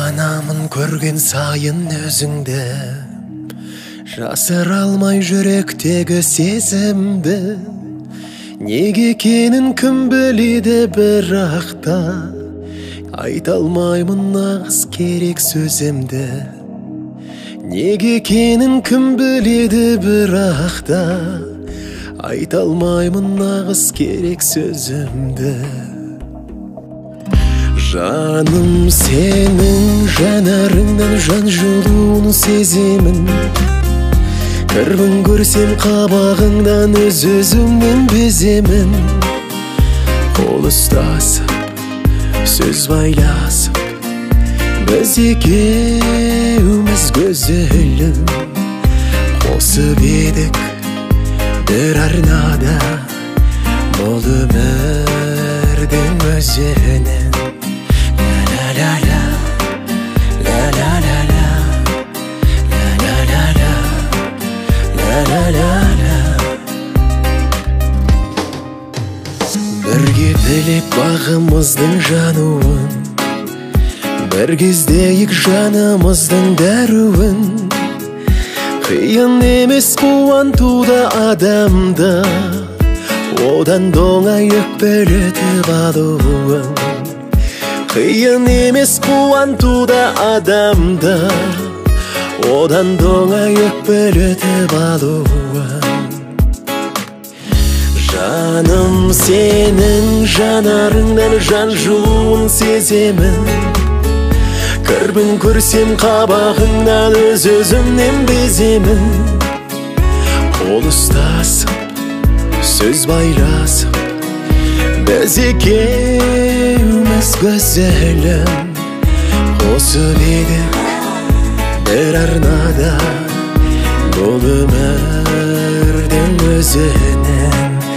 Жанамын көрген сайын өзіңді, жасыра алмай жүректегі сезімді. Неге екенін кім біледі, бірақ та айта алмаймын нағыз керек сөзімді. Неге екенін кім біледі, бірақ та айта алмаймын нағыз керек сөзімді. Жаным, сенің жанарыңнан жан жылуын сеземін. Кірбің көрсем қабағыңдан өз-өзімнен беземін. Қол ұстасып, сөз байласып, біз екеуміз көзілім қосып едік бір арнада, бұл өмірдің өзінен. Бірге тілеп бағымыздың жануын, бір кездейік жанымыздың дәруін. Қиын емес қуантуда адамды, одан доңай өкпелетіп алуын. Қиын емес қуантуда адамды, одан доңай өкпелетіп алуын. Жаным, сенің жанарыңнан жан жылуын сеземін. Кірбің көрсем қабағыңнан өз-өзімнен беземін. Қол ұстасып, сөз байласып, біз екеуміз көзілім қосып едік бір арнада, бұл өмірдің өзінен.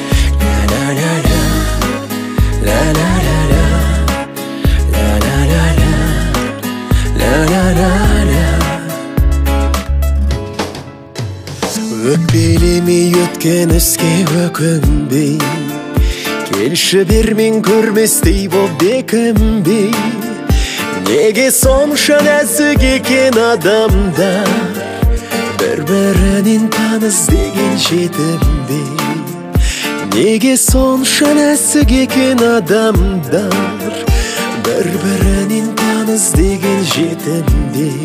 Өкпелемей өткен іске өкінбей, келші бермен көрместей боп бекінбей. Неге сонша нәзік екен адамдар, бір-бірінен таныс деген жетімдей. Неге сонша нәзік екен адамдар, бір-бірінен таныс деген жетімдей.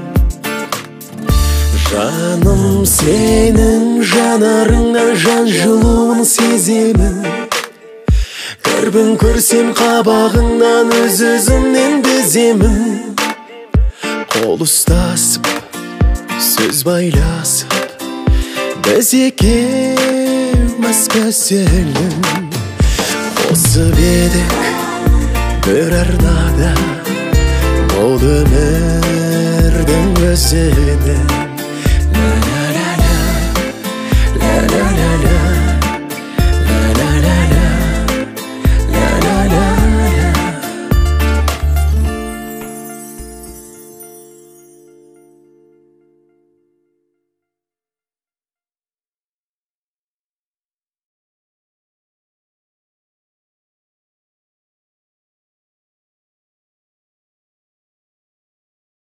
Жаным, сенің жанарыңнан жан жылуын сеземін. Кірбің көрсем қабағыңнан өз-өзімнен беземін. Қол ұстасып, сөз байласып, біз екеуміз көзілім қосып едік бір арнада, бұл өмірдің өзінен.